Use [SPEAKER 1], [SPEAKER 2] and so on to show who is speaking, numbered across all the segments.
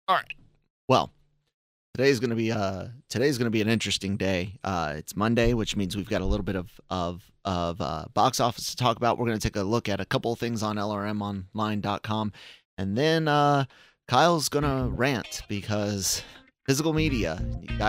[SPEAKER 1] All right. Well, today's gonna be an interesting day. It's Monday, which means we've got a little bit of box office to talk about. We're gonna take a look at a couple of things on LRMonline.com, and then Kyle's gonna rant because physical media,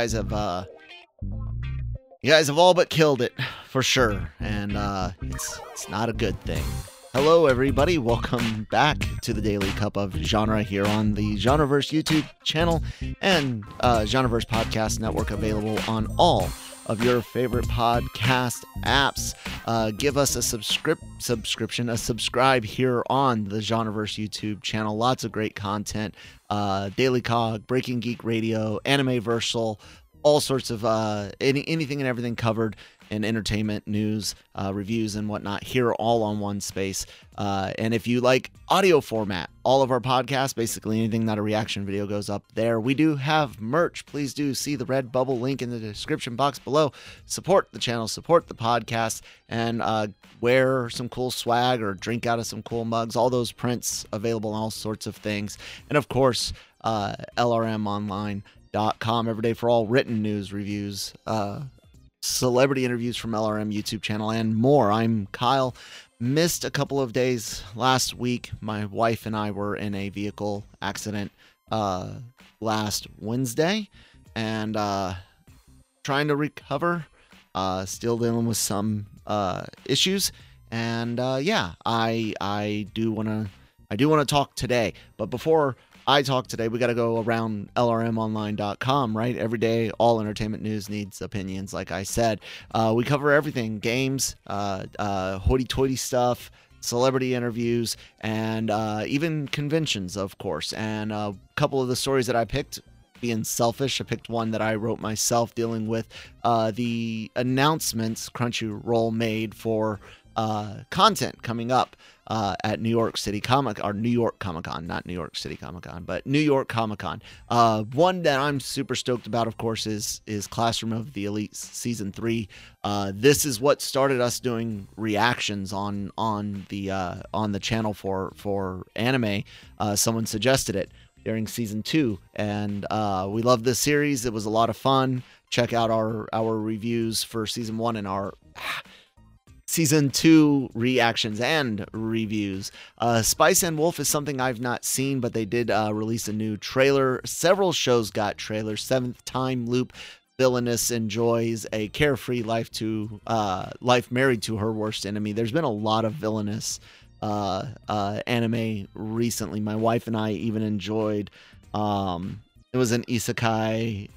[SPEAKER 1] you guys have all but killed it for sure, and it's not a good thing. Hello, everybody. Welcome back to the Daily Cup of Genre here on the Genreverse YouTube channel and Genreverse Podcast Network, available on all of your favorite podcast apps. Give us a subscribe here on the Genreverse YouTube channel. Lots of great content. Daily Cog, Breaking Geek Radio, Animeversal, all sorts of anything and everything covered in entertainment, news, reviews, and whatnot here, all on one space. And if you like audio format, all of our podcasts, basically anything that a reaction video, goes up there. We do have merch. Please do see the Redbubble link in the description box below. Support the channel, support the podcast, and wear some cool swag or drink out of some cool mugs. All those prints available in all sorts of things. And of course, LRMonline.com every day for all written news, reviews, celebrity interviews from LRM YouTube channel, and more. I'm Kyle. Missed a couple of days last week. My wife and I were in a vehicle accident last Wednesday, and trying to recover, still dealing with some issues, and yeah, I do want to talk today. But before I talk today, we got to go around LRMonline.com, right? Every day, all entertainment news needs opinions, like I said. We cover everything: games, hoity-toity stuff, celebrity interviews, and even conventions, of course. And a couple of the stories that I picked, being selfish, I picked one that I wrote myself, dealing with the announcements Crunchyroll made for content coming up at New York Comic Con, not New York City Comic Con, but New York Comic Con. One that I'm super stoked about, of course, is Classroom of the Elite Season 3. This is what started us doing reactions on the channel for anime. Someone suggested it during Season 2, and we love this series. It was a lot of fun. Check out our reviews for Season 1 and our Season 2 reactions and reviews. Spice and Wolf is something I've not seen, but they did release a new trailer. Several shows got trailers. Seventh Time Loop Villainous enjoys a carefree life married to her worst enemy. There's been a lot of villainous anime recently. My wife and I even enjoyed. It was an isekai.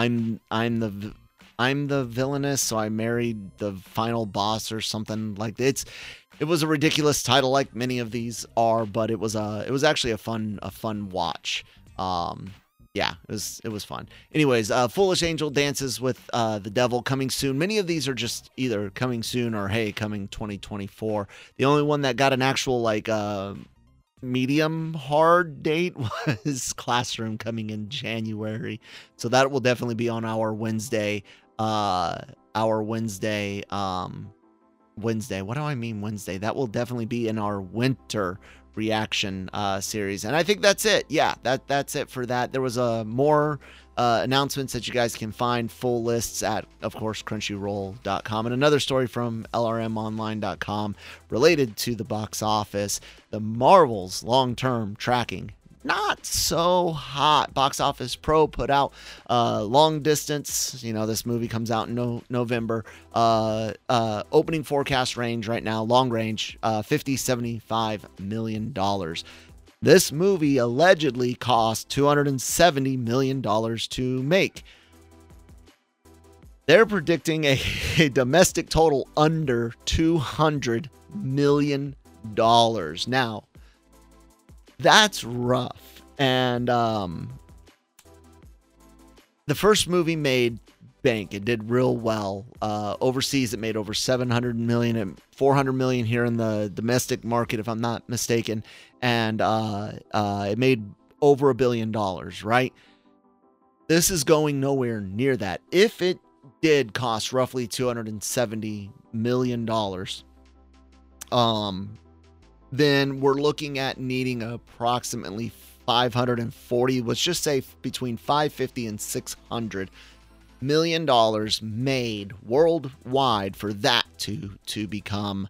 [SPEAKER 1] I'm the villainous, so I married the final boss, or something like that. It was a ridiculous title, like many of these are, but it was actually a fun watch. Yeah, it was fun. Anyways, Foolish Angel Dances with the Devil, coming soon. Many of these are just either coming soon or hey, coming 2024. The only one that got an actual medium hard date was Classroom, coming in January. So that will definitely be on our Wednesday. Wednesday. What do I mean Wednesday? That will definitely be in our winter reaction series. And I think that's it. Yeah, that's it for that. There was more announcements that you guys can find, full lists at, of course, crunchyroll.com. And another story from LRMonline.com related to the box office: the Marvel's long-term tracking not so hot. Box Office Pro put out long distance. This movie comes out in November. Opening forecast range right now, long range, $50-75 million. This movie allegedly cost $270 million to make. They're predicting a domestic total under $200 million. Now, that's rough. And the first movie made bank. It did real well. Overseas, it made over $700 million and $400 million here in the domestic market, if I'm not mistaken. And it made over $1 billion, right? This is going nowhere near that. If it did cost roughly $270 million, then we're looking at needing approximately 540, let's just say between 550 and 600 million dollars made worldwide for that to become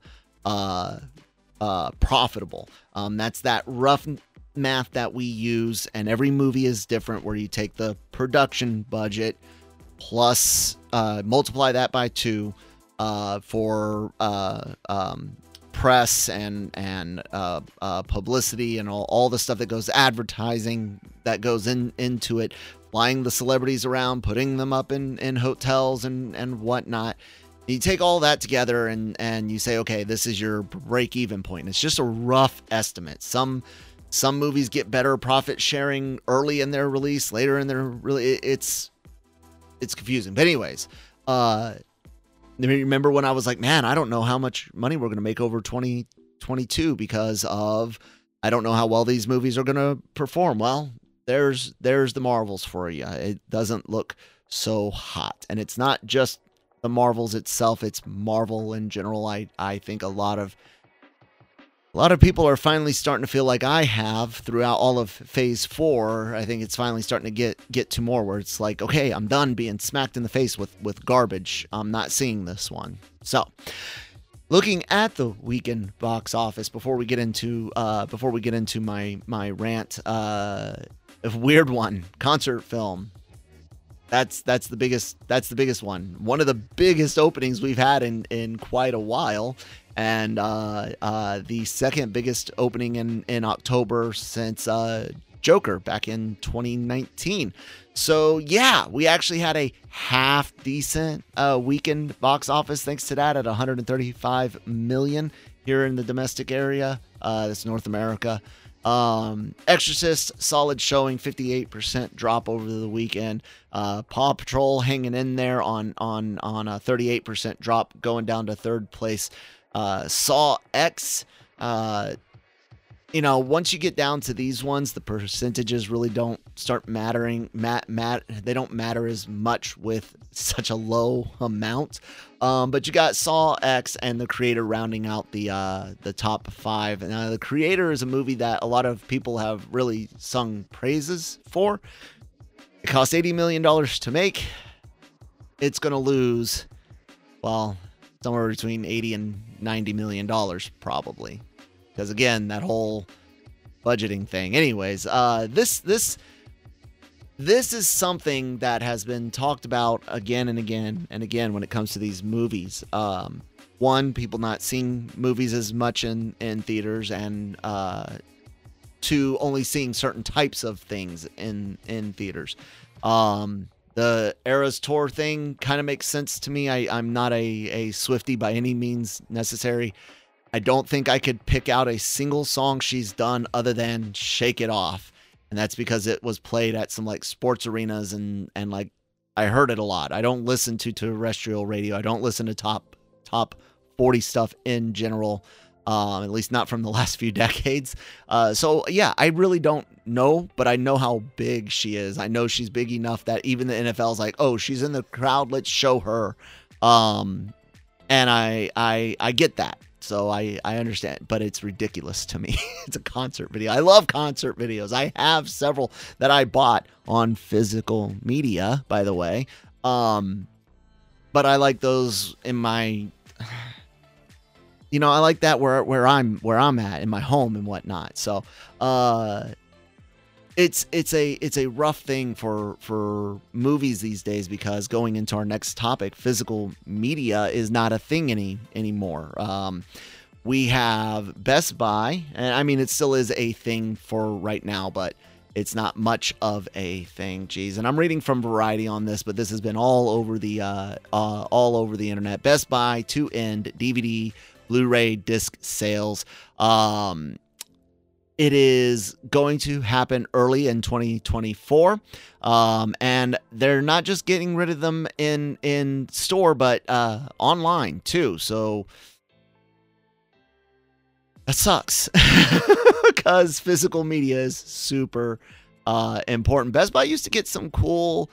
[SPEAKER 1] profitable. That's that rough math that we use, and every movie is different, where you take the production budget plus multiply that by 2 for press and publicity and all the stuff that goes, advertising that goes into it, flying the celebrities around, putting them up in hotels and whatnot. You take all that together and you say, okay, this is your break-even point. It's just a rough estimate. Some movies get better profit sharing early in their release, later in their release. It's confusing. But anyways, remember when I was like, man, I don't know how much money we're going to make over 2022 because of, I don't know how well these movies are going to perform. Well, there's the Marvels for you. It doesn't look so hot. And it's not just the Marvels itself, it's Marvel in general. I think a lot of people are finally starting to feel like I have throughout all of Phase 4. I think it's finally starting to get to more where it's like, okay, I'm done being smacked in the face with garbage. I'm not seeing this one. So, looking at the weekend box office before we get into my rant, a weird one, concert film. That's the biggest one. One of the biggest openings we've had in quite a while. And the second biggest opening in October since Joker back in 2019. So yeah, we actually had a half decent weekend box office thanks to that at 135 million here in the domestic area. That's North America. Exorcist, solid showing, 58% drop over the weekend. Paw Patrol hanging in there on a 38% drop, going down to third place. Saw X, once you get down to these ones, the percentages really don't start mattering. They don't matter as much with such a low amount. But you got Saw X and The Creator rounding out the top 5. Now, The Creator is a movie that a lot of people have really sung praises for. It cost $80 million to make. It's going to lose, well, somewhere between $80 and $90 million probably. Because again, that whole budgeting thing. Anyways, this is something that has been talked about again and again and again when it comes to these movies. One, people not seeing movies as much in theaters, and two, only seeing certain types of things in theaters. The Eras Tour thing kind of makes sense to me. I'm not a Swiftie by any means necessary. I don't think I could pick out a single song she's done other than Shake It Off. And that's because it was played at some like sports arenas and like I heard it a lot. I don't listen to terrestrial radio. I don't listen to top 40 stuff in general, at least not from the last few decades. So yeah, I really don't know, but I know how big she is. I know she's big enough that even the NFL is like, oh, she's in the crowd, let's show her. And I get that. So I understand, but it's ridiculous to me. It's a concert video. I love concert videos. I have several that I bought on physical media, by the way. But I like those in my, I like that where I'm at in my home and whatnot. So, it's a rough thing for movies these days, because going into our next topic, physical media is not a thing anymore. We have Best Buy, and I mean it still is a thing for right now, but it's not much of a thing. Geez, and I'm reading from Variety on this, but this has been all over the internet. Best Buy to end DVD, Blu-ray disc sales. It is going to happen early in 2024, and they're not just getting rid of them in store, but online too. So that sucks because physical media is super important. Best Buy used to get some cool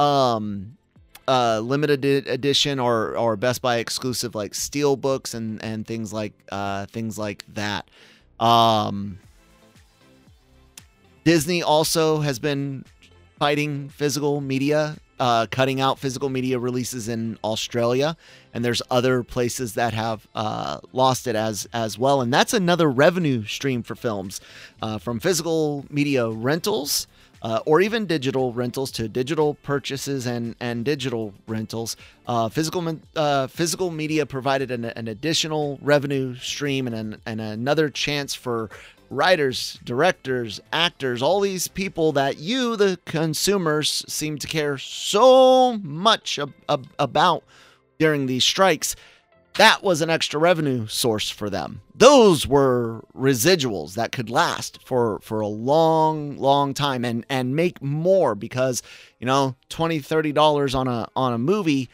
[SPEAKER 1] limited edition or Best Buy exclusive like steel books and things like that. Disney also has been fighting physical media, cutting out physical media releases in Australia, and there's other places that have lost it as well. And that's another revenue stream for films, from physical media rentals, or even digital rentals, to digital purchases and digital rentals. Physical media provided an additional revenue stream and another chance for writers, directors, actors, all these people that you, the consumers, seem to care so much about during these strikes. That was an extra revenue source for them. Those were residuals that could last for a long time and make more, because, $20, $30 on a movie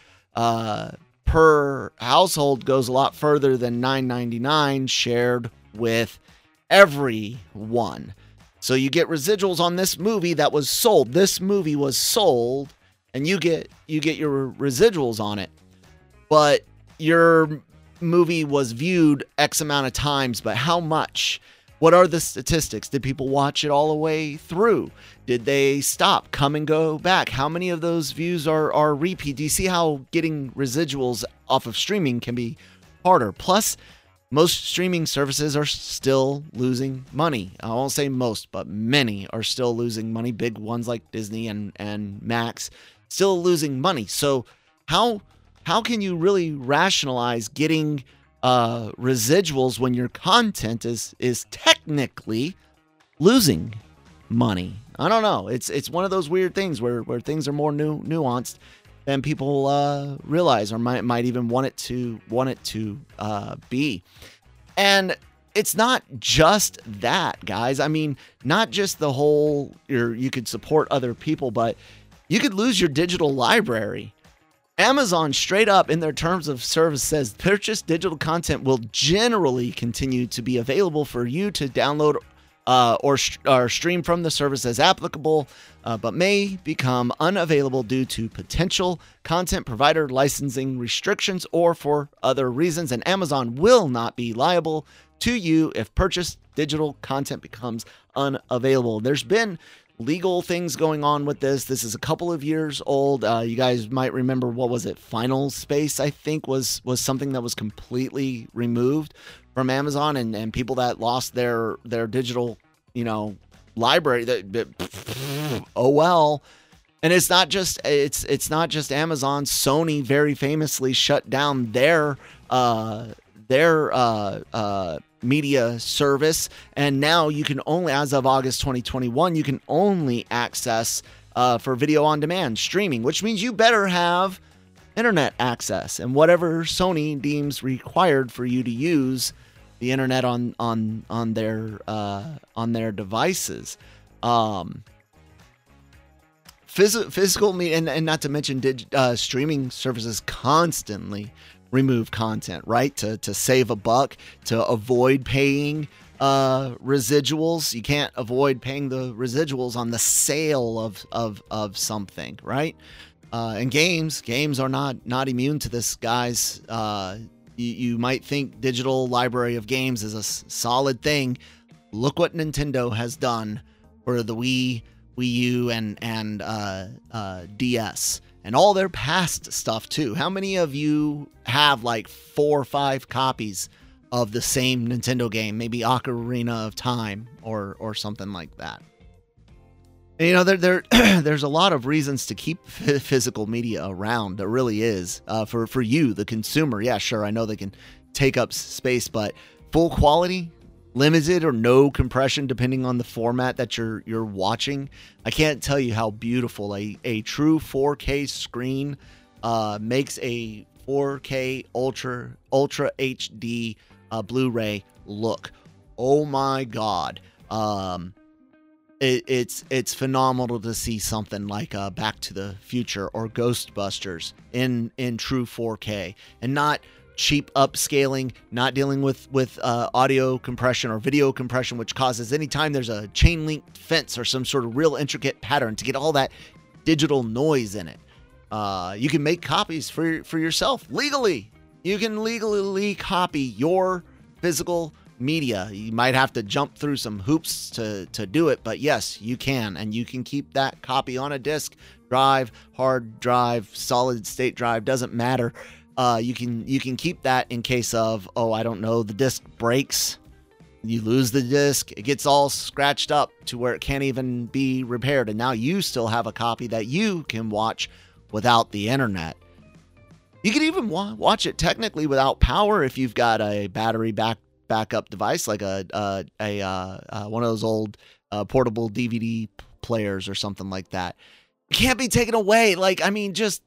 [SPEAKER 1] per household goes a lot further than $9.99 shared with everyone. So you get residuals on this movie that was sold. This movie was sold, and you get your residuals on it. But your movie was viewed X amount of times, but how much? What are the statistics? Did people watch it all the way through? Did they stop, come and go back? How many of those views are repeat? Do you see how getting residuals off of streaming can be harder? Plus, most streaming services are still losing money. I won't say most, but many are still losing money. Big ones like Disney and Max still losing money. So how can you really rationalize getting residuals when your content is technically losing money? I don't know. It's one of those weird things where things are more nuanced than people realize, or might even want it to be. And it's not just that, guys. I mean, not just the whole you could support other people, but you could lose your digital library. Amazon straight up in their terms of service says purchased digital content will generally continue to be available for you to download or stream from the service as applicable, but may become unavailable due to potential content provider licensing restrictions or for other reasons. And Amazon will not be liable to you if purchased digital content becomes unavailable. There's been legal things going on with this. This is a couple of years old. You guys might remember, what was it? Final Space, I think, was something that was completely removed from Amazon, and people that lost their digital, library. Oh well. And it's not just Amazon. Sony very famously shut down their media service, and now you can only, as of August 2021, you can only access for video on demand streaming, which means you better have internet access and whatever Sony deems required for you to use the internet on their devices. Physical media, and not to mention streaming services constantly remove content, right? To save a buck, to avoid paying residuals. You can't avoid paying the residuals on the sale of something, right? And games are not immune to this, guys. You might think digital library of games is a solid thing. Look what Nintendo has done for the Wii U, and DS, and all their past stuff too. How many of you have like 4 or 5 copies of the same Nintendo game, maybe Ocarina of Time or something like that? And, there's a lot of reasons to keep physical media around. There really is. For you, the consumer, yeah, sure, I know they can take up space, but full quality, limited or no compression, depending on the format that you're watching. I can't tell you how beautiful a true 4K screen makes a 4K Ultra HD Blu-ray look. Oh my God. It's phenomenal to see something like Back to the Future or Ghostbusters in true 4K, and not cheap upscaling, not dealing with audio compression or video compression, which causes, anytime there's a chain link fence or some sort of real intricate pattern, to get all that digital noise in it. You can make copies for yourself legally. You can legally copy your physical media. You might have to jump through some hoops to do it, but yes, you can, and you can keep that copy on a disk drive, hard drive, solid state drive, doesn't matter. You can keep that in case of, oh, I don't know, the disk breaks, you lose the disk, it gets all scratched up to where it can't even be repaired, and now you still have a copy that you can watch without the internet. You can even watch it technically without power if you've got a battery backup device like one of those old portable DVD players or something like that. It can't be taken away. Like, I mean, just,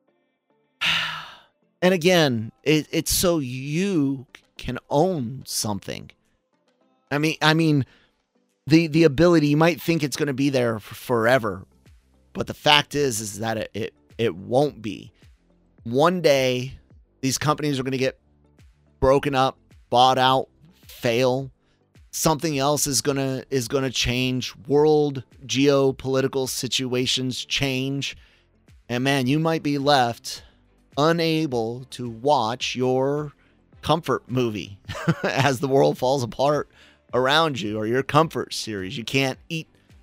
[SPEAKER 1] and again, it's so you can own something. I mean, the ability, you might think it's going to be there forever, but the fact is that it won't be. One day, these companies are going to get broken up, bought out, fail. Something else is gonna change. World geopolitical situations change, and man, you might be left unable to watch your comfort movie as the world falls apart around you, or your comfort series. You can't eat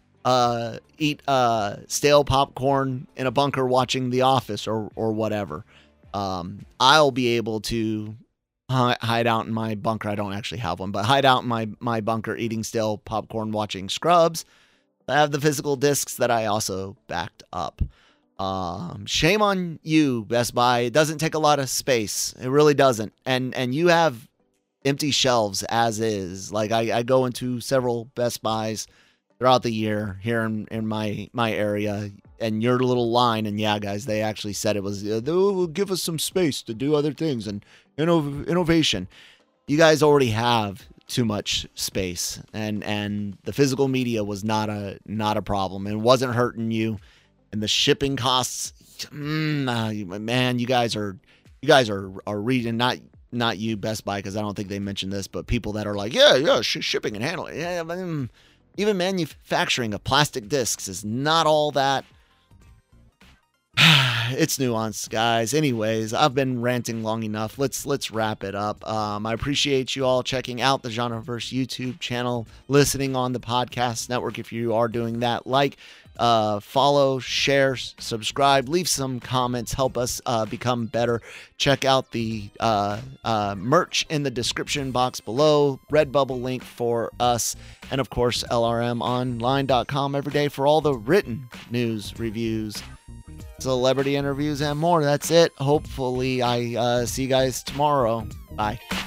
[SPEAKER 1] stale popcorn in a bunker watching The Office or whatever. I'll be able to hide out in my bunker. I don't actually have one, but hide out in my bunker eating stale popcorn watching Scrubs. I have the physical discs that I also backed up. Shame on you, Best Buy. It doesn't take a lot of space. It really doesn't. And you have empty shelves as is. Like I go into several Best Buys throughout the year here in my area, and your little line, and yeah, guys, they actually said it was, they'll give us some space to do other things and innovation. You guys already have too much space, and the physical media was not a problem, and wasn't hurting you, and the shipping costs, man, you guys are reading, not you, Best Buy, because I don't think they mentioned this, but people that are like, shipping and handling, even manufacturing of plastic discs is not all that. It's nuanced, guys. Anyways, I've been ranting long enough. Let's wrap it up. I appreciate you all checking out the Genreverse YouTube channel, listening on the podcast network. If you are doing that, follow, share, subscribe, leave some comments, help us become better. Check out the merch in the description box below, Redbubble link for us, and of course LRMonline.com every day for all the written news, reviews, celebrity interviews, and more. That's it. Hopefully I see you guys tomorrow. Bye.